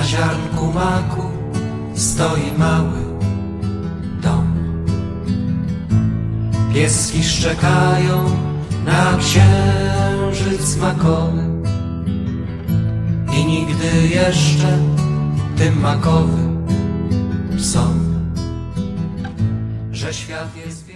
ziarnku maku stoi mały dom. Pieski szczekają na księżyc makowy i nigdy jeszcze tym makowym są, że świat jest